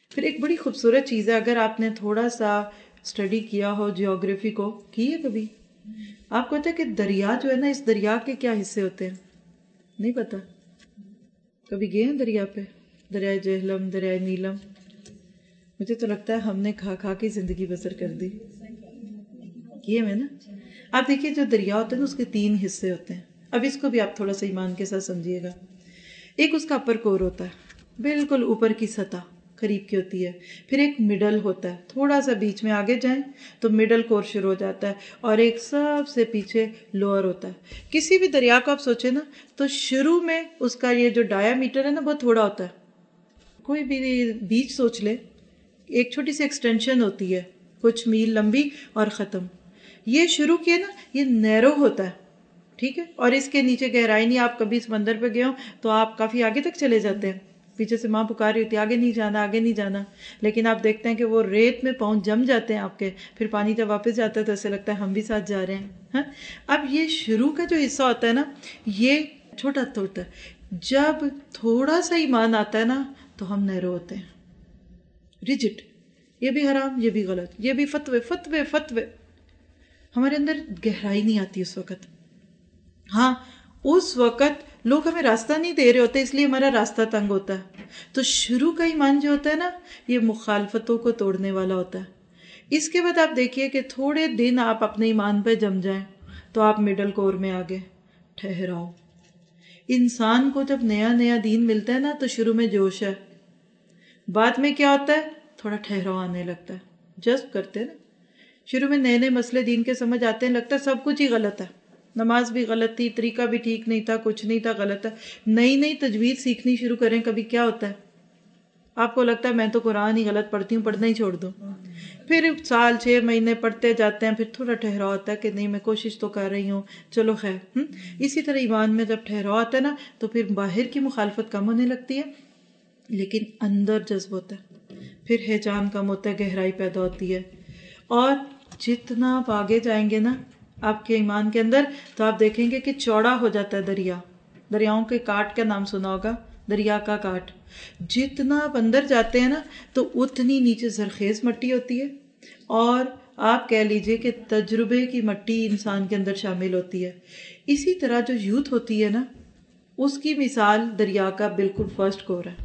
پھر ایک بڑی خوبصورت چیز ہے، اگر آپ نے تھوڑا سا اسٹڈی کیا ہو جیوگرافی کو، کی ہے کبھی، آپ کو پتا ہے کہ دریا جو ہے نا، اس دریا کے کیا حصے ہوتے ہیں؟ نہیں پتا؟ کبھی گئے ہیں دریا پہ؟ دریائے جہلم، دریائے نیلم؟ مجھے تو لگتا ہے ہم نے کھا کھا کے زندگی بسر کر دی، کیے میں نا۔ آپ دیکھیے جو دریا ہوتے ہیں نا، اس کے 3 حصے ہوتے ہیں۔ اب اس کو بھی آپ تھوڑا سا ایمان کے ساتھ سمجھیے گا۔ ایک اس کا اپر کور ہوتا ہے، بالکل اوپر کی سطح قریب کی ہوتی ہے، پھر ایک مڈل ہوتا ہے، تھوڑا سا بیچ میں آگے جائیں تو مڈل کور شروع ہو جاتا ہے، اور ایک سب سے پیچھے لوور ہوتا ہے۔ کسی بھی دریا کو آپ سوچیں نا، تو شروع میں اس کا یہ جو ڈایا میٹر ہے نا، بہت تھوڑا ہوتا ہے۔ کوئی بھی بیچ سوچ لے، ایک چھوٹی سی ایکسٹینشن ہوتی ہے کچھ میل لمبی اور ختم۔ یہ شروع کیے نا، یہ نیرو ہوتا ہے، ٹھیک ہے، اور اس کے نیچے گہرائی نہیں۔ آپ کبھی سمندر پہ گئے ہو تو آپ کافی آگے تک چلے جاتے ہیں، پیچھے سے ماں پکار رہی ہوتی ہے، آگے نہیں جانا، آگے نہیں جانا، لیکن آپ دیکھتے ہیں کہ وہ ریت میں پاؤں جم جاتے ہیں آپ کے، پھر پانی جب واپس جاتا ہے تو ایسے لگتا ہے ہم بھی ساتھ جا رہے ہیں۔ اب یہ شروع کا جو حصہ ہوتا ہے نا، یہ چھوٹا ہوتا ہے۔ جب تھوڑا سا ایمان آتا ہے نا، تو ہم نیرو ہوتے ہیں، ریجٹ، یہ بھی حرام، یہ بھی غلط، یہ بھی فتوے فتوے فتوے۔ ہمارے اندر گہرائی نہیں آتی اس وقت۔ ہاں، اس وقت لوگ ہمیں راستہ نہیں دے رہے ہوتے، اس لیے ہمارا راستہ تنگ ہوتا ہے۔ تو شروع کا ایمان جو ہوتا ہے نا، یہ مخالفتوں کو توڑنے والا ہوتا ہے۔ اس کے بعد آپ دیکھیے کہ تھوڑے دن آپ اپنے ایمان پہ جم جائیں تو آپ مڈل کور میں آگے ٹھہراؤ۔ انسان کو جب نیا نیا دین ملتا ہے نا، تو شروع میں جوش ہے، بعد میں کیا ہوتا ہے، تھوڑا ٹھہراؤ آنے لگتا ہے، جذب کرتے ہیں نا۔ شروع میں نئے نئے مسئلے دین کے سمجھ آتے ہیں، لگتا ہے سب کچھ ہی غلط ہے، نماز بھی غلط تھی، طریقہ بھی ٹھیک نہیں تھا، کچھ نہیں تھا، غلط ہے۔ نئی نئی تجوید سیکھنی شروع کریں، کبھی کیا ہوتا ہے، آپ کو لگتا ہے میں تو قرآن ہی غلط پڑھتی ہوں، پڑھنا ہی چھوڑ دوں۔ پھر سال 6 مہینے پڑھتے جاتے ہیں، پھر تھوڑا ٹھہراؤ ہوتا ہے کہ نہیں میں کوشش تو کر رہی ہوں، چلو خیر۔ اسی طرح ایمان میں جب ٹھہراؤ آتا ہے نا، تو پھر باہر کی مخالفت کم ہونے لگتی ہے، لیکن اندر جذب ہوتا ہے، پھر ہیجان کم ہوتا ہے، گہرائی پیدا ہوتی ہے۔ اور جتنا آپ آگے جائیں گے نا آپ کے ایمان کے اندر، تو آپ دیکھیں گے کہ چوڑا ہو جاتا ہے دریا۔ دریاؤں کے کاٹ کا نام سنا ہوگا، دریا کا کاٹ۔ جتنا آپ اندر جاتے ہیں نا، تو اتنی نیچے زرخیز مٹی ہوتی ہے، اور آپ کہہ لیجئے کہ تجربے کی مٹی انسان کے اندر شامل ہوتی ہے۔ اسی طرح جو یوتھ ہوتی ہے نا، اس کی مثال دریا کا بالکل فرسٹ کور ہے۔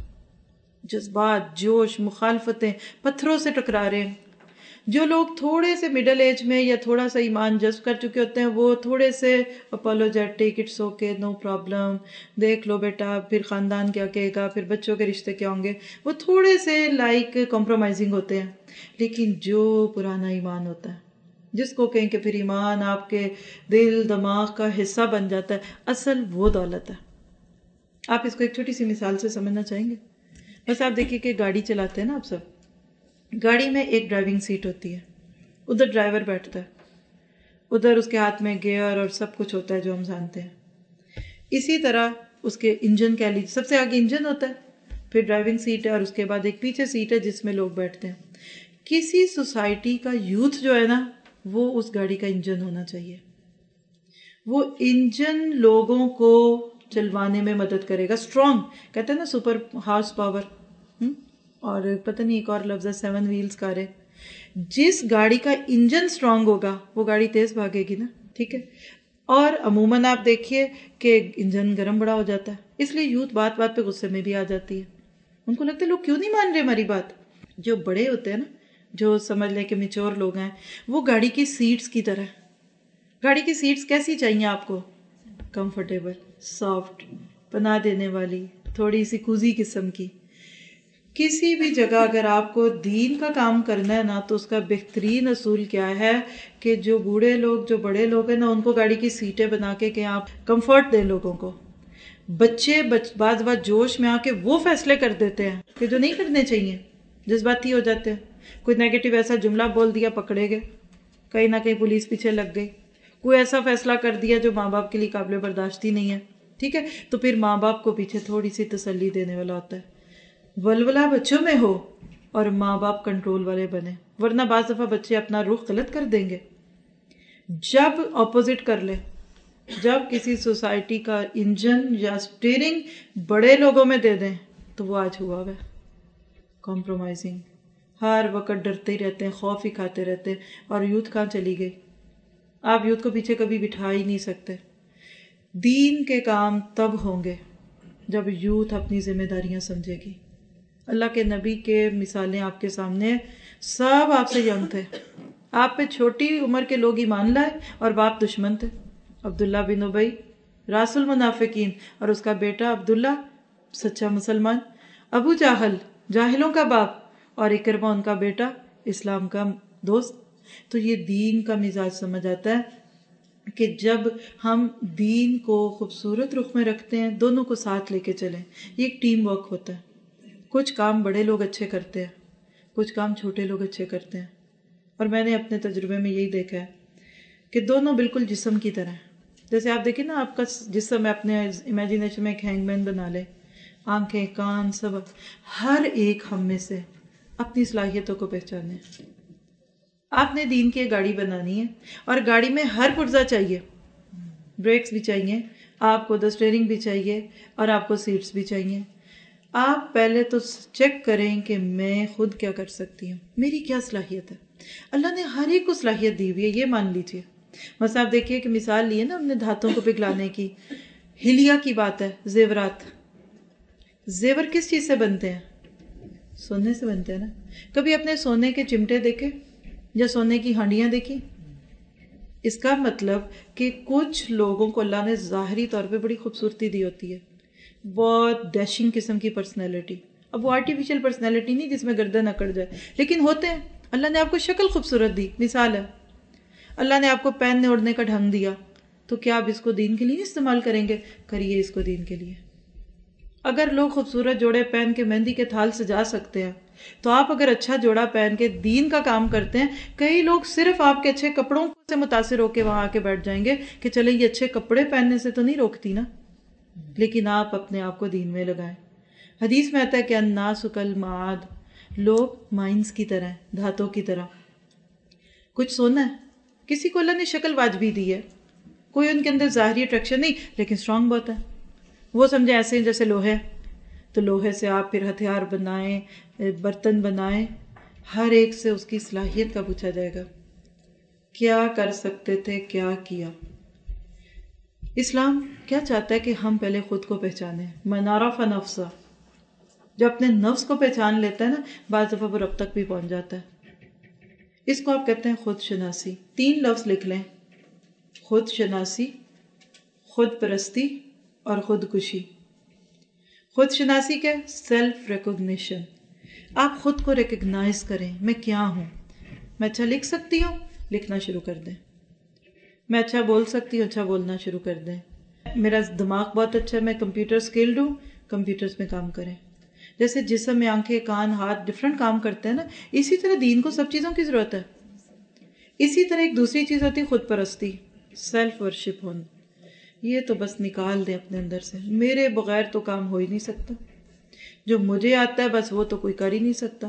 جذبات، جوش، مخالفتیں، پتھروں سے ٹکرا رہے ہیں۔ جو لوگ تھوڑے سے مڈل ایج میں یا تھوڑا سا ایمان جذب کر چکے ہوتے ہیں، وہ تھوڑے سے apologetic, it's okay, no problem, دیکھ لو بیٹا، پھر خاندان کیا کہے گا، پھر بچوں کے رشتے کیا ہوں گے، وہ تھوڑے سے لائک کمپرومائزنگ ہوتے ہیں۔ لیکن جو پرانا ایمان ہوتا ہے، جس کو کہیں کہ پھر ایمان آپ کے دل دماغ کا حصہ بن جاتا ہے، اصل وہ دولت ہے۔ آپ اس کو ایک چھوٹی سی مثال سے سمجھنا چاہیں گے؟ بس آپ دیکھیے کہ گاڑی چلاتے ہیں نا آپ سب، گاڑی میں ایک ڈرائیونگ سیٹ ہوتی ہے، ادھر ڈرائیور بیٹھتا ہے، ادھر اس کے ہاتھ میں گیئر اور سب کچھ ہوتا ہے جو ہم جانتے ہیں۔ اسی طرح اس کے انجن کہہ لیجیے، سب سے آگے انجن ہوتا ہے، پھر ڈرائیونگ سیٹ ہے، اور اس کے بعد ایک پیچھے سیٹ ہے جس میں لوگ بیٹھتے ہیں۔ کسی سوسائٹی کا یوتھ جو ہے نا، وہ اس گاڑی کا انجن ہونا چاہیے۔ وہ انجن لوگوں کو چلوانے میں مدد کرے گا، اسٹرانگ کہتے ہیں نا، سپر ہارس پاور، اور پتہ نہیں ایک اور لفظ ہے 7 ویلز کار ہے۔ جس گاڑی کا انجن اسٹرانگ ہوگا وہ گاڑی تیز بھاگے گی نا، ٹھیک ہے۔ اور عموماً آپ دیکھیے کہ انجن گرم بڑا ہو جاتا ہے، اس لیے یوتھ بات بات پہ غصے میں بھی آ جاتی ہے۔ ان کو لگتا ہے لوگ کیوں نہیں مان رہے ہماری بات۔ جو بڑے ہوتے ہیں نا، جو سمجھ لیں کہ میچور لوگ ہیں، وہ گاڑی کی سیٹس کی طرح۔ گاڑی کی سیٹس کیسی چاہیے آپ کو؟ کمفرٹیبل، سافٹ، پناہ دینے والی، تھوڑی سی کوزی قسم کی۔ کسی بھی جگہ اگر آپ کو دین کا کام کرنا ہے نا، تو اس کا بہترین اصول کیا ہے کہ جو بوڑھے لوگ، جو بڑے لوگ ہیں نا، ان کو گاڑی کی سیٹیں بنا کے کہ آپ کمفرٹ دیں لوگوں کو۔ بچے بعض بات جوش میں آ کے وہ فیصلے کر دیتے ہیں کہ جو نہیں کرنے چاہیے، جذباتی ہو جاتے ہیں۔ کوئی نیگیٹو ایسا جملہ بول دیا، پکڑے گئے، کہیں نہ کہیں پولیس پیچھے لگ گئی۔ کوئی ایسا فیصلہ کر دیا جو ماں باپ کے لیے قابل برداشت ہی نہیں ہے، ٹھیک ہے، تو پھر ماں باپ کو پیچھے تھوڑی سی تسلی دینے والا ہوتا ہے۔ ولولہ بچوں میں ہو اور ماں باپ کنٹرول والے بنے، ورنہ بعض دفعہ بچے اپنا رخ غلط کر دیں گے۔ جب اپوزٹ کر لے، جب کسی سوسائٹی کا انجن یا سٹیئرنگ بڑے لوگوں میں دے دیں، تو وہ آج ہوا ہے۔ کمپرومائزنگ، ہر وقت ڈرتے ہی رہتے ہیں، خوف ہی کھاتے رہتے ہیں. اور یوتھ کہاں چلی گئی؟ آپ یوتھ کو پیچھے کبھی بٹھا ہی نہیں سکتے. دین کے کام تب ہوں گے جب یوتھ اپنی ذمہ داریاں سمجھے گی. اللہ کے نبی کے مثالیں آپ کے سامنے، سب آپ سے ینگ تھے، آپ پہ چھوٹی عمر کے لوگ ایمان لائے اور باپ دشمن تھے. عبداللہ بن ابی راس المنافقین اور اس کا بیٹا عبداللہ سچا مسلمان، ابو جہل جاہلوں کا باپ اور اکرمہ ان کا بیٹا اسلام کا دوست. تو یہ دین کا مزاج سمجھ آتا ہے کہ جب ہم دین کو خوبصورت رخ میں رکھتے ہیں، دونوں کو ساتھ لے کے چلیں. یہ ایک ٹیم ورک ہوتا ہے. کچھ کام بڑے لوگ اچھے کرتے ہیں، کچھ کام چھوٹے لوگ اچھے کرتے ہیں. اور میں نے اپنے تجربے میں یہی دیکھا ہے کہ دونوں بالکل جسم کی طرح ہیں. جیسے آپ دیکھیں نا، آپ کا جسم اپنے امیجنیشن میں ایک ہینگ مین بنا لے، آنکھیں، کان، سب، ہر ایک ہم میں سے اپنی صلاحیتوں کو پہچانے. آپ نے دین کی گاڑی بنانی ہے اور گاڑی میں ہر پرزہ چاہیے، بریکس بھی چاہیے آپ کو، اسٹیئرنگ بھی چاہیے اور آپ کو سیٹس بھی چاہیے. آپ پہلے تو چیک کریں کہ میں خود کیا کر سکتی ہوں، میری کیا صلاحیت ہے. اللہ نے ہر ایک کو صلاحیت دی ہوئی ہے، یہ مان لیجیے. مثلا آپ دیکھیے کہ مثال لی ہے نا ہم نے دھاتوں کو پگھلانے کی، ہلیا کی بات ہے. زیورات، زیور کس چیز سے بنتے ہیں؟ سونے سے بنتے ہیں نا. کبھی اپنے سونے کے چمٹے دیکھے یا سونے کی ہانڈیاں دیکھی؟ اس کا مطلب کہ کچھ لوگوں کو اللہ نے ظاہری طور پہ بڑی خوبصورتی دی ہوتی ہے، بہت ڈیشنگ قسم کی پرسنالٹی. اب وہ آرٹیفیشل پرسنالٹی نہیں جس میں گردن اکڑ جائے، لیکن ہوتے ہیں. اللہ نے آپ کو شکل خوبصورت دی. مثال ہے، اللہ نے آپ کو پہننے اوڑھنے کا ڈھنگ دیا، تو کیا آپ اس کو دین کے لیے استعمال کریں گے؟ کریے اس کو دین کے لیے. اگر لوگ خوبصورت جوڑے پہن کے مہندی کے تھال سجا سکتے ہیں، تو آپ اگر اچھا جوڑا پہن کے دین کا کام کرتے ہیں، کئی لوگ صرف آپ کے اچھے کپڑوں سے متاثر ہو کے وہاں آ کے بیٹھ جائیں گے کہ چلے یہ اچھے کپڑے پہننے سے تو نہیں روکتی نا، لیکن آپ اپنے آپ کو دین میں لگائیں. حدیث میں آتا ہے کہ الناس کالمعاد، لوگ مائنز کی طرح ہیں، دھاتوں کی طرح. کچھ سونا ہے، کسی کو اللہ نے شکل واجبی دی ہے، کوئی ان کے اندر ظاہری اٹریکشن نہیں لیکن اسٹرانگ بہت ہے. وہ سمجھے ایسے جیسے لوہے، تو لوہے سے آپ پھر ہتھیار بنائیں، برتن بنائیں. ہر ایک سے اس کی صلاحیت کا پوچھا جائے گا، کیا کر سکتے تھے، کیا کیا. اسلام کیا چاہتا ہے کہ ہم پہلے خود کو پہچانیں. من عرف نفسہ، جو اپنے نفس کو پہچان لیتا ہے نا، بعض دفعہ وہ رب تک بھی پہنچ جاتا ہے. اس کو آپ کہتے ہیں خود شناسی. 3 لفظ لکھ لیں: خود شناسی، خود پرستی اور خودکشی. خود شناسی کیا؟ Self recognition. آپ خود کو ریکگنائز کریں، میں کیا ہوں. میں اچھا لکھ سکتی ہوں، لکھنا شروع کر دیں. میں اچھا بول سکتی ہوں، اچھا بولنا شروع کر دیں. میرا دماغ بہت اچھا ہے، میں کمپیوٹر اسکلڈ ہوں، کمپیوٹرز میں کام کریں. جیسے جسم میں آنکھیں، کان، ہاتھ ڈفرینٹ کام کرتے ہیں نا، اسی طرح دین کو سب چیزوں کی ضرورت ہے. اسی طرح ایک دوسری چیز ہوتی ہے خود پرستی، سیلف ورشپ ہونا. یہ تو بس نکال دیں اپنے اندر سے، میرے بغیر تو کام ہو ہی نہیں سکتا، جو مجھے آتا ہے بس وہ تو کوئی کر ہی نہیں سکتا.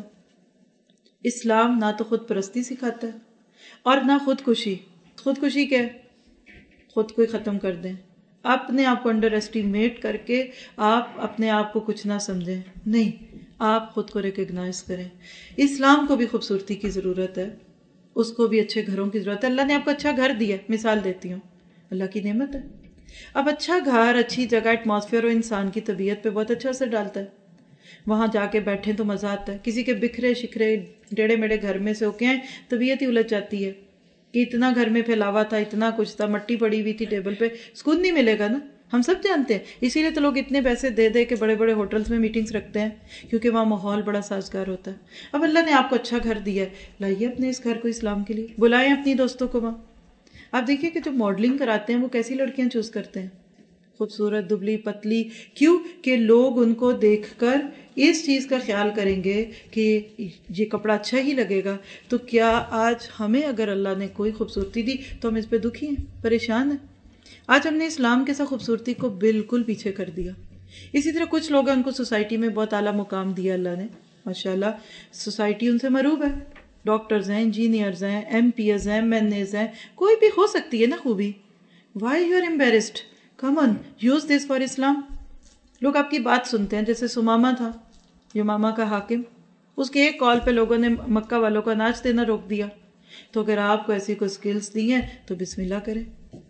اسلام نہ تو خود پرستی سکھاتا ہے اور نہ خودکشی. خودکشی کیا ہے؟ خود کو ہی ختم کر دیں، اپنے آپ کو انڈر ایسٹیمیٹ کر کے آپ اپنے آپ کو کچھ نہ سمجھیں. نہیں، آپ خود کو ریکگنائز کریں. اسلام کو بھی خوبصورتی کی ضرورت ہے، اس کو بھی اچھے گھروں کی ضرورت ہے. اللہ نے آپ کو اچھا گھر دیا، مثال دیتی ہوں، اللہ کی نعمت ہے. اب اچھا گھر، اچھی جگہ، ایٹماسفیئر اور انسان کی طبیعت پہ بہت اچھا اثر ڈالتا ہے. وہاں جا کے بیٹھیں تو مزہ آتا ہے. کسی کے بکھرے شکھرے ٹیڑے میڑے گھر میں سے ہو کے آئیں، طبیعت ہی الجھ جاتی ہے کہ اتنا گھر میں پھیلاوا تھا، اتنا کچھ تھا، مٹی پڑی ہوئی تھی ٹیبل پہ، سکون نہیں ملے گا نا. ہم سب جانتے ہیں، اسی لیے تو لوگ اتنے پیسے دے دے کے بڑے بڑے ہوٹلز میں میٹنگز رکھتے ہیں، کیونکہ وہاں ماحول بڑا سازگار ہوتا ہے. اب اللہ نے آپ کو اچھا گھر دیا ہے، لائیے اپنے اس گھر کو اسلام کے لیے، بلائیں اپنی دوستوں کو وہاں. آپ دیکھیے کہ جو ماڈلنگ کراتے ہیں وہ کیسی لڑکیاں چوز کرتے ہیں، خوبصورت، دبلی پتلی. کیوں کہ لوگ ان کو دیکھ کر اس چیز کا خیال کریں گے کہ یہ کپڑا اچھا ہی لگے گا. تو کیا آج ہمیں اگر اللہ نے کوئی خوبصورتی دی تو ہم اس پہ دکھی ہیں، پریشان ہیں؟ آج ہم نے اسلام کے ساتھ خوبصورتی کو بالکل پیچھے کر دیا. اسی طرح کچھ لوگ ہیں، ان کو سوسائٹی میں بہت اعلیٰ مقام دیا اللہ نے، ماشاءاللہ سوسائٹی ان سے مروب ہے. ڈاکٹرز ہیں، انجینئرز ہیں، ایم پی ایز ہیں، MNAs ہیں، کوئی بھی ہو سکتی ہے نا خوبی. Why you are embarrassed؟ Come on, use this for Islam. لوگ آپ کی بات سنتے ہیں. جیسے سمامہ تھا، یمامہ کا حاکم، اس کے ایک کال پہ لوگوں نے مکہ والوں کو اناج دینا روک دیا. تو اگر آپ کو ایسی کوئی سکلز دی ہیں تو بسم اللہ کریں.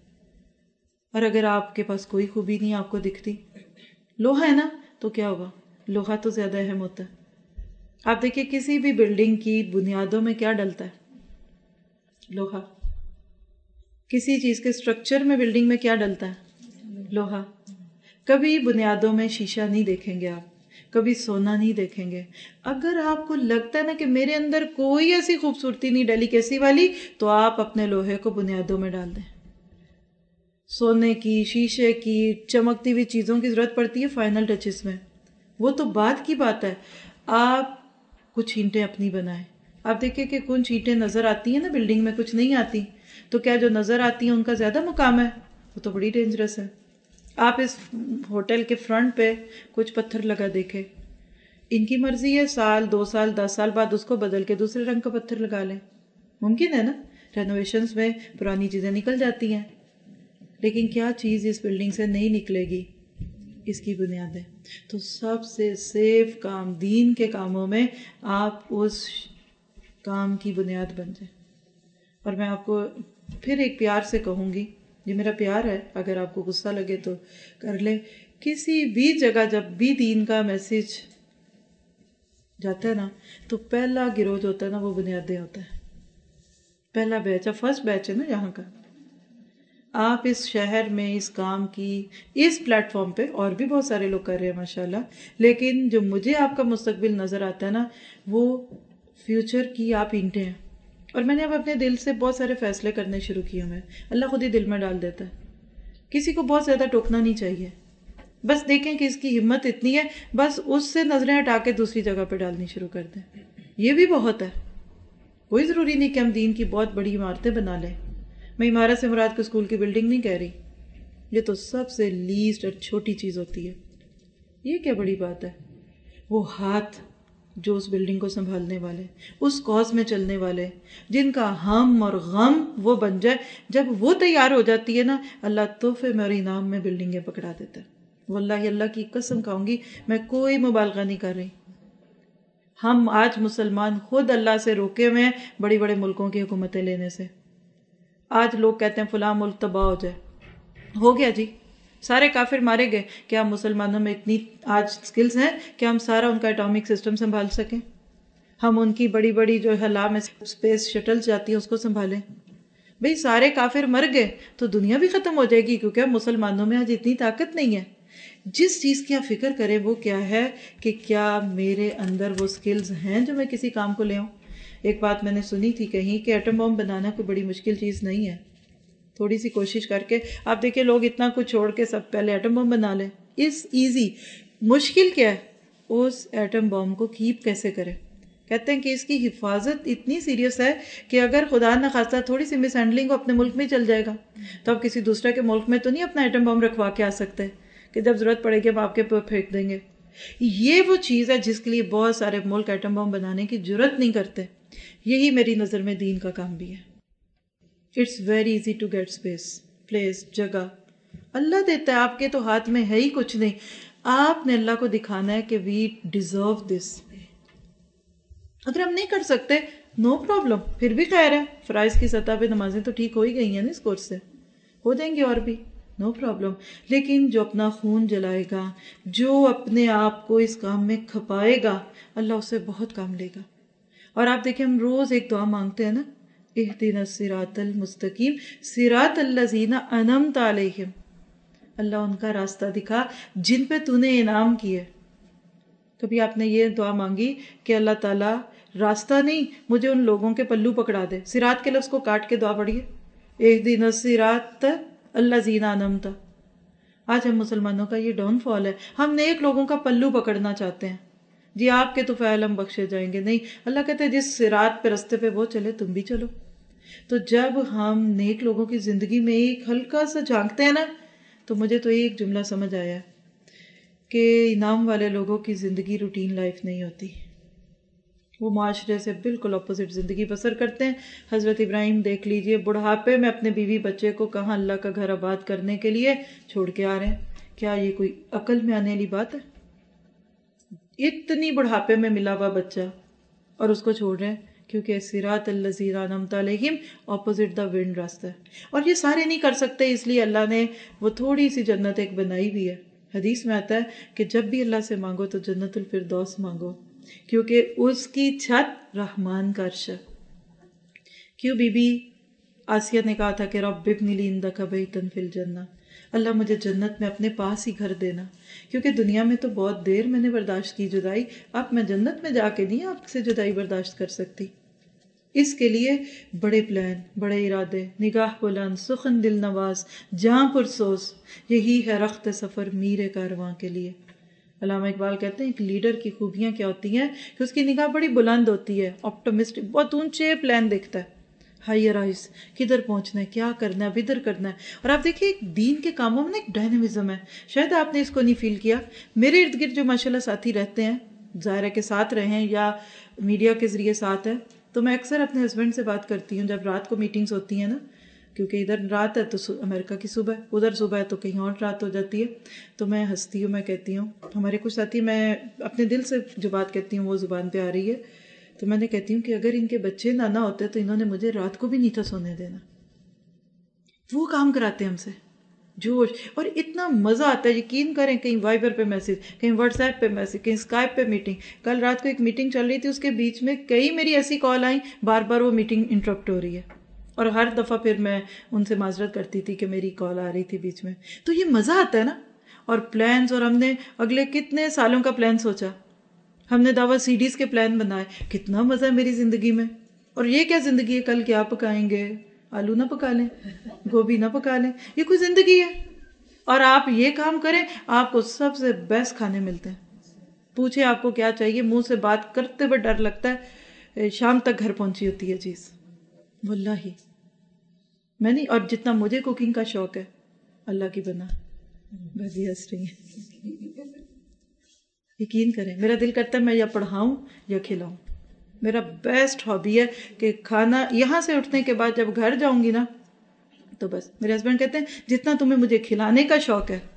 اور اگر آپ کے پاس کوئی خوبی نہیں آپ کو دکھتی، لوہا ہے نا تو کیا ہوگا؟ لوہا تو زیادہ اہم ہوتا ہے. آپ دیکھیں کسی بھی بلڈنگ کی بنیادوں میں کیا ڈلتا ہے؟ لوہا. کسی چیز کے سٹرکچر میں بلڈنگ میں کیا ڈلتا ہے؟ لوہا. کبھی بنیادوں میں شیشہ نہیں دیکھیں گے آپ، کبھی سونا نہیں دیکھیں گے. اگر آپ کو لگتا ہے نا کہ میرے اندر کوئی ایسی خوبصورتی نہیں ڈلی کیسی والی، تو آپ اپنے لوہے کو بنیادوں میں ڈال دیں. سونے کی، شیشے کی، چمکتی ہوئی چیزوں کی ضرورت پڑتی ہے فائنل ٹچز میں، وہ تو بعد کی بات ہے. آپ کچھ اینٹیں اپنی بنائیں. آپ دیکھیں کہ کچھ اینٹیں نظر آتی ہیں نا بلڈنگ میں، کچھ نہیں آتی. تو کیا جو نظر آتی ہیں ان کا زیادہ مقام ہے؟ وہ تو بڑی ڈینجرس ہے. آپ اس ہوٹل کے فرنٹ پہ کچھ پتھر لگا دیکھیں، ان کی مرضی ہے 1 2 سال 10 سال بعد اس کو بدل کے دوسرے رنگ کا پتھر لگا لیں. ممکن ہے نا، رینوویشنز میں پرانی چیزیں نکل جاتی ہیں. لیکن کیا چیز اس بلڈنگ سے نہیں نکلے گی؟ اس کی بنیادیں. تو سب سے سیف کام دین کے کاموں میں آپ اس کام کی بنیاد بن جائیں. اور میں آپ کو پھر ایک پیار سے کہوں گی، یہ میرا پیار ہے، اگر آپ کو غصہ لگے تو کر لیں. کسی بھی جگہ جب بھی دین کا میسج جاتا ہے نا تو پہلا گروہ جو ہوتا ہے نا وہ بنیادیں ہوتا ہے. پہلا بیچ ہے، فرسٹ بیچ ہے نا یہاں کا. آپ اس شہر میں اس کام کی اس پلیٹ فارم پہ اور بھی بہت سارے لوگ کر رہے ہیں ماشاءاللہ، لیکن جو مجھے آپ کا مستقبل نظر آتا ہے نا وہ فیوچر کی آپ اینٹیں ہیں. اور میں نے اب اپنے دل سے بہت سارے فیصلے کرنے شروع کیے ہیں. اللہ خود ہی دل میں ڈال دیتا ہے. کسی کو بہت زیادہ ٹوکنا نہیں چاہیے. بس دیکھیں کہ اس کی ہمت اتنی ہے، بس اس سے نظریں ہٹا کے دوسری جگہ پہ ڈالنی شروع کر دیں. یہ بھی بہت ہے. کوئی ضروری نہیں کہ ہم دین کی بہت بڑی عمارتیں بنا لیں. میں عمارت سے مراد کو اسکول کی بلڈنگ نہیں کہہ رہی، یہ تو سب سے لیسٹ اور چھوٹی چیز ہوتی ہے. یہ کیا بڑی بات ہے؟ وہ ہاتھ جو اس بلڈنگ کو سنبھالنے والے، اس کاز میں چلنے والے، جن کا ہم اور غم وہ بن جائے، جب وہ تیار ہو جاتی ہے نا اللہ تحفے میں اور انعام میں بلڈنگیں پکڑا دیتا ہے. واللہ اللہ کی قسم کھاؤں گی، میں کوئی مبالغہ نہیں کر رہی. ہم آج مسلمان خود اللہ سے روکے ہوئے ہیں بڑی بڑے ملکوں کی حکومتیں لینے سے. آج لوگ کہتے ہیں فلاں ملک تباہ ہو جائے. ہو گیا جی، سارے کافر مارے گئے. کیا مسلمانوں میں اتنی آج سکلز ہیں کہ ہم سارا ان کا ایٹامک سسٹم سنبھال سکیں؟ ہم ان کی بڑی بڑی جو خلا میں اسپیس شٹل جاتی ہیں اس کو سنبھالیں؟ بھئی سارے کافر مر گئے تو دنیا بھی ختم ہو جائے گی، کیونکہ مسلمانوں میں آج اتنی طاقت نہیں ہے. جس چیز کی آپ فکر کریں وہ کیا ہے کہ کیا میرے اندر وہ سکلز ہیں جو میں کسی کام کو لے آؤں. ایک بات میں نے سنی تھی کہیں کہ ایٹم بم بنانا کوئی بڑی مشکل چیز نہیں ہے. تھوڑی سی کوشش کر کے آپ دیکھیں لوگ اتنا کچھ چھوڑ کے سب پہلے ایٹم بم بنا لیں. اس ایزی. مشکل کیا ہے؟ اس ایٹم بم کو کیپ کیسے کریں. کہتے ہیں کہ اس کی حفاظت اتنی سیریس ہے کہ اگر خدا نہ خواستہ تھوڑی سی مس ہینڈلنگ اپنے ملک میں چل جائے گا تو آپ کسی دوسرے کے ملک میں تو نہیں اپنا ایٹم بم رکھوا کے آ سکتے کہ جب ضرورت پڑے گی ہم آپ کے پھینک دیں گے. یہ وہ چیز ہے جس کے لیے بہت سارے ملک ایٹم بم بنانے کی جرت نہیں کرتے. یہی میری نظر میں دین کا کام بھی ہے. It's very easy to get space, place, جگہ. اللہ دیتا ہے، آپ کے تو ہاتھ میں ہے ہی کچھ نہیں. آپ نے اللہ کو دکھانا ہے کہ وی ڈیزرو دس. اگر ہم نہیں کر سکتے نو پرابلم، پھر بھی خیر ہے. فرائض کی سطح پہ نمازیں تو ٹھیک ہو ہی گئی ہیں نا اس کورس سے، ہو جائیں گے اور بھی، نو پرابلم. لیکن جو اپنا خون جلائے گا، جو اپنے آپ کو اس کام میں کھپائے گا، اللہ اس سے بہت کام لے گا. اور آپ دیکھیں ہم روز ایک دعا مانگتے ہیں نا، اہدنا الصراط المستقیم صراط الذین انعمت علیہم. اللہ ان کا راستہ دکھا جن پہ تو نے انعام کیے. کبھی آپ نے یہ دعا مانگی کہ اللہ تعالیٰ راستہ نہیں، مجھے ان لوگوں کے پلو پکڑا دے. صراط کے لفظ کو کاٹ کے دعا پڑھیے، اہدنا الصراط الذین انعمت. آج ہم مسلمانوں کا یہ ڈاؤن فال ہے، ہم نیک لوگوں کا پلو پکڑنا چاہتے ہیں. جی آپ کے تو فعل ہم بخشے جائیں گے. نہیں، اللہ کہتے ہیں جس صراط پہ رستے پہ وہ چلے تم بھی چلو. تو جب ہم نیک لوگوں کی زندگی میں ایک ہلکا سا جھانکتے ہیں نا تو مجھے تو ایک جملہ سمجھ آیا کہ انعام والے لوگوں کی زندگی روٹین لائف نہیں ہوتی، وہ معاشرے سے بالکل اپوزٹ زندگی بسر کرتے ہیں. حضرت ابراہیم دیکھ لیجئے، بڑھاپے میں اپنے بیوی بچے کو کہاں اللہ کا گھر آباد کرنے کے لیے چھوڑ کے آ رہے ہیں. کیا یہ کوئی عقل میں آنے والی بات ہے؟ اتنی بڑھاپے میں ملا ہوا بچہ اور اس کو چھوڑ رہے ہیں کیونکہ صراط الذین انعمت علیہم اپوزٹ دا ونڈ راستہ ہے. اور یہ سارے نہیں کر سکتے، اس لیے اللہ نے وہ تھوڑی سی جنت ایک بنائی بھی ہے. حدیث میں آتا ہے کہ جب بھی اللہ سے مانگو تو جنت الفردوس مانگو، کیونکہ اس کی چھت رحمان کا عرش ہے. کیوں بی بی آسیہ نے کہا تھا کہ رب ابن لی عندک بیتا فی الجنہ، اللہ مجھے جنت میں اپنے پاس ہی گھر دینا، کیونکہ دنیا میں تو بہت دیر میں نے برداشت کی جدائی، اب میں جنت میں جا کے نہیں آپ سے جدائی برداشت کر سکتی. اس کے لیے بڑے پلان، بڑے ارادے، نگاہ بلند، سخن دل نواز، جاں پرسوز، یہی ہے رخت سفر میر کارواں کے لیے. علامہ اقبال کہتے ہیں ایک لیڈر کی خوبیاں کیا ہوتی ہیں کہ اس کی نگاہ بڑی بلند ہوتی ہے، آپٹمسٹک، بہت اونچے پلان دیکھتا ہے. ہائیر آئیز، کدھر پہنچنا ہے، کیا کرنا ہے، اب ادھر کرنا ہے. اور آپ دیکھیے ایک دین کے کاموں میں ایک ڈائنامزم ہے. شاید آپ نے اس کو نہیں فیل کیا. میرے ارد گرد جو ماشاءاللہ ساتھی رہتے ہیں، ظاہر کے ساتھ رہے ہیں یا میڈیا کے ذریعے ساتھ ہے، تو میں اکثر اپنے ہسبینڈ سے بات کرتی ہوں جب رات کو میٹنگز ہوتی ہیں نا، کیونکہ ادھر رات ہے تو امریکہ کی صبح، ادھر صبح ہے تو کہیں اور رات ہو جاتی ہے. تو میں ہنستی ہوں، میں کہتی ہوں، ہمارے کچھ ساتھی، میں اپنے دل سے جو بات کہتی ہوں وہ زبان پہ آ رہی ہے، تو میں نے کہتی ہوں کہ اگر ان کے بچے نہ ہوتے تو انہوں نے مجھے رات کو بھی نہیں تھا سونے دینا. وہ کام کراتے ہم سے جوش، اور اتنا مزہ آتا ہے. یقین کریں، کہیں وائبر پہ میسج، کہیں واٹس ایپ پہ میسج، کہیں اسکائپ پہ میٹنگ. کل رات کو ایک میٹنگ چل رہی تھی، اس کے بیچ میں کئی میری ایسی کال آئیں، بار بار وہ میٹنگ انٹرپٹ ہو رہی ہے، اور ہر دفعہ پھر میں ان سے معذرت کرتی تھی کہ میری کال آ رہی تھی بیچ میں. تو یہ مزہ آتا ہے نا. اور پلانز، اور ہم نے اگلے کتنے سالوں کا پلان سوچا، ہم نے دعوت سیڈیز کے پلان بنائے. کتنا مزہ ہے میری زندگی میں. اور یہ کیا زندگی ہے، کل کیا پکائیں گے، آلو نہ پکا لیں، گوبھی نہ پکا لیں، یہ کوئی زندگی ہے. اور آپ یہ کام کریں، آپ کو سب سے بیسٹ کھانے ملتے ہیں. پوچھے آپ کو کیا چاہیے، منہ سے بات کرتے ہوئے ڈر لگتا ہے شام تک گھر پہنچی ہوتی ہے چیز. واللہ میں نہیں، اور جتنا مجھے کوکنگ کا شوق ہے اللہ کی بنا، بھابھی ہنس رہی ہیں. یقین کریں میرا دل کرتا ہے میں یا پڑھاؤں یا کھلاؤں. میرا بیسٹ ہابی ہے کہ کھانا، یہاں سے اٹھنے کے بعد جب گھر جاؤں گی نا تو بس میرے ہسبینڈ کہتے ہیں جتنا تمہیں مجھے کھلانے کا شوق ہے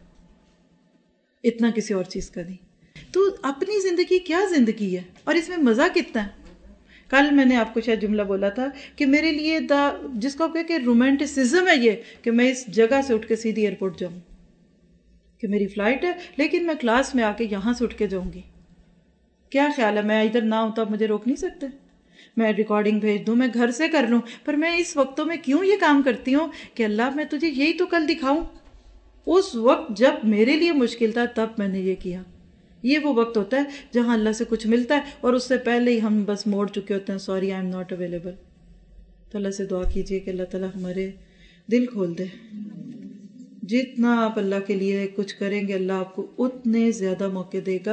اتنا کسی اور چیز کا نہیں. تو اپنی زندگی کیا زندگی ہے، اور اس میں مزہ کتنا ہے. کل میں نے آپ کو شاید جملہ بولا تھا کہ میرے لیے جس کو کہ رومانٹسزم ہے یہ کہ میں اس جگہ سے اٹھ کے سیدھی ایئرپورٹ جاؤں، کہ میری فلائٹ ہے لیکن میں کلاس میں آ کے یہاں سے اٹھ کے جاؤں گی. کیا خیال ہے میں ادھر نہ ہوں تو آپ مجھے روک نہیں سکتے، میں ریکارڈنگ بھیج دوں، میں گھر سے کر لوں. پر میں اس وقتوں میں کیوں یہ کام کرتی ہوں کہ اللہ میں تجھے یہی تو کل دکھاؤں. اس وقت جب میرے لیے مشکل تھا تب میں نے یہ کیا. یہ وہ وقت ہوتا ہے جہاں اللہ سے کچھ ملتا ہے اور اس سے پہلے ہی ہم بس موڑ چکے ہوتے ہیں، sorry I am not available. تو اللہ سے دعا کیجیے کہ اللہ تعالیٰ ہمارے دل کھول دے. جتنا آپ اللہ کے لیے کچھ کریں گے اللہ آپ کو اتنے زیادہ موقع دے گا.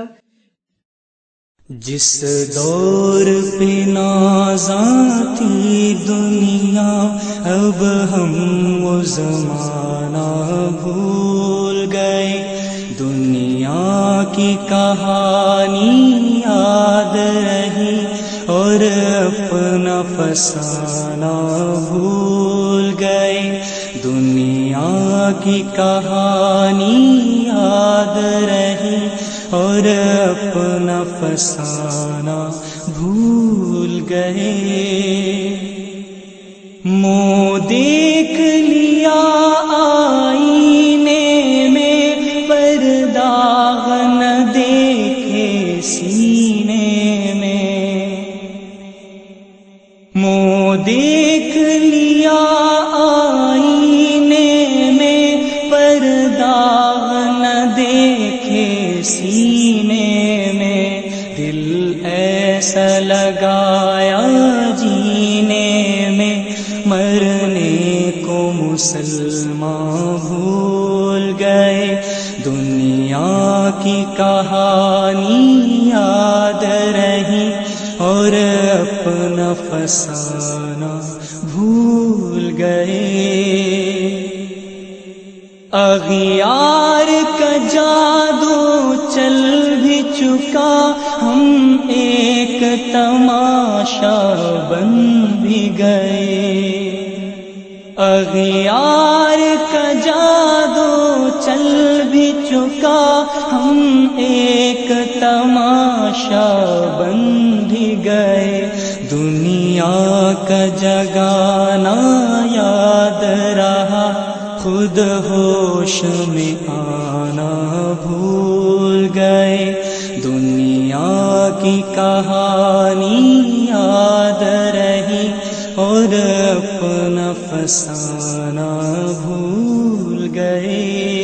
جس دور پہ نازاں تھی دنیا، اب ہم وہ زمانہ بھول گئے. دنیا کی کہانی یاد رہی اور اپنا فسانہ بھول گئے. دنیا کی کہانی یاد رہی اور اپنا فسانہ بھول گئے. منہ دیکھ لیا آئینے میں پر داغ نہ دیکھے سینے میں. منہ دیکھ لیا آئینے میں پر داغ نہ دیکھے سینے میں. دل ایسا لگایا جینے میں، مرنے کو مسلمان بھول گئے. دنیا کی کہانی یاد رہی اور اپنا فسانہ بھول گئے. اغیار کا جادو چل بھی چکا، ہم ایک تماشا بن بھی گئے. اغیار کا جادو چل بھی چکا، ہم ایک تماشا بن بھی گئے. دنیا کا جگانا یاد رہا، خود ہوش میں آنا بھول گئے، دنیا کی کہانی یاد رہی اور اپنا فسانہ بھول گئے۔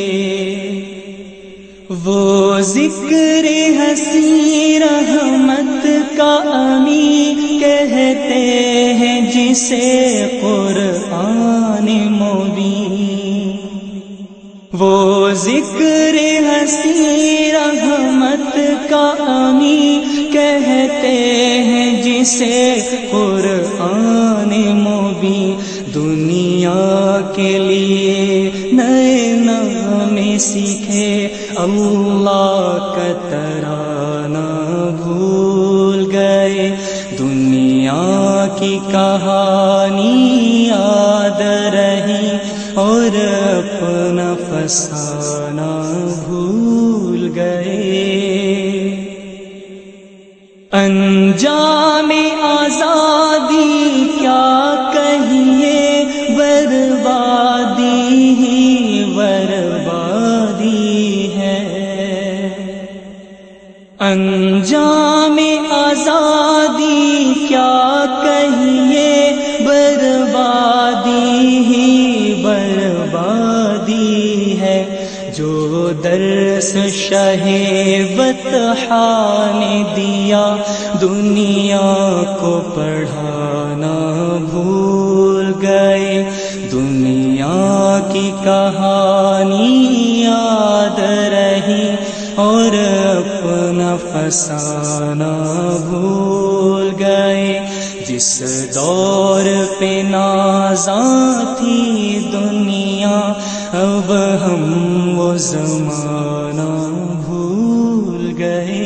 وہ ذکر حسین رحمت کا امی کہتے ہیں جسے قرآن مبین، وہ ذکر حسین رحمت کا امی کہتے ہیں جسے قرآن مبین، دنیا کے لیے نئے نام سیکھے، اللہ کا ترانہ بھول گئے، دنیا کی کہانی یاد رہی اور اپنا فسانہ بھول گئے۔ انجام آزادی کیا کہیے، بربادی ہی بربادی ہے، انجام آزادی کیا کہیے، بربادی ہی بربادی ہے، جو درس شاہ بطحا نے دیا، دنیا کو پڑھانا بھول گئے، دنیا کی کہانی یاد رہی اور اپنا فسانہ بھول گئے، جس دور پہ نازاں تھی دنیا، اب ہم وہ زمانہ بھول گئے۔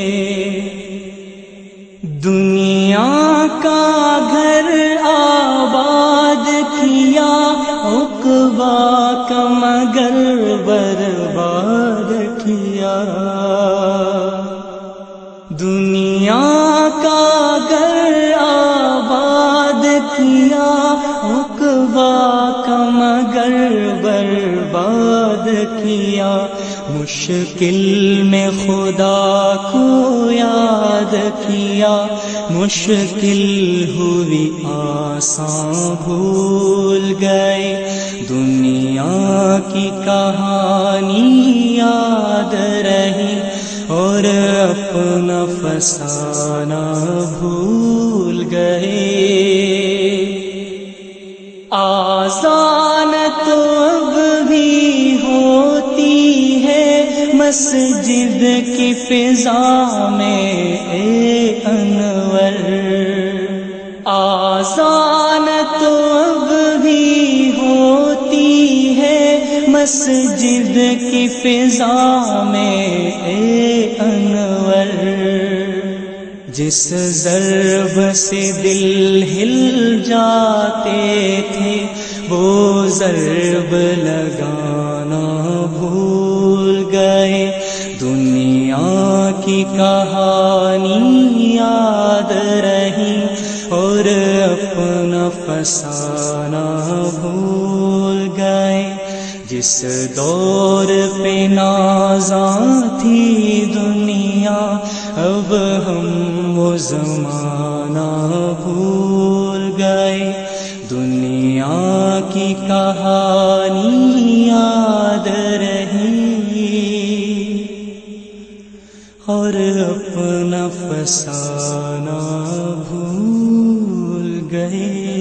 دنیا کا گھر آباد کیا، عقبہ کا مگر برباد کیا، دنیا کا گھر آباد کیا، عقبہ کا مگر برباد کیا، مشکل میں خدا کو یاد کیا، مشکل ہوئی آسان بھول گئے، دنیا کی کہانی یاد رہی اور اپنا فسانہ بھول گئے۔ آذان تو اب بھی ہوتی ہے مسجد کی فضا میں اے انور، آذان تو اب بھی ہوتی ہے مسجد کی فضا میں اے انور، جس ضرب سے دل ہل جاتے تھے وہ ضرب لگانا بھول گئے، دنیا کی کہانی یاد رہی اور اپنا فسانہ بھول گئے، جس دور پہ نازاں تھی دنیا، اب ہم وہ زمانہ بھول گئے، دنیا کی کہانی یاد رہی اور اپنا فسانہ بھول گئے۔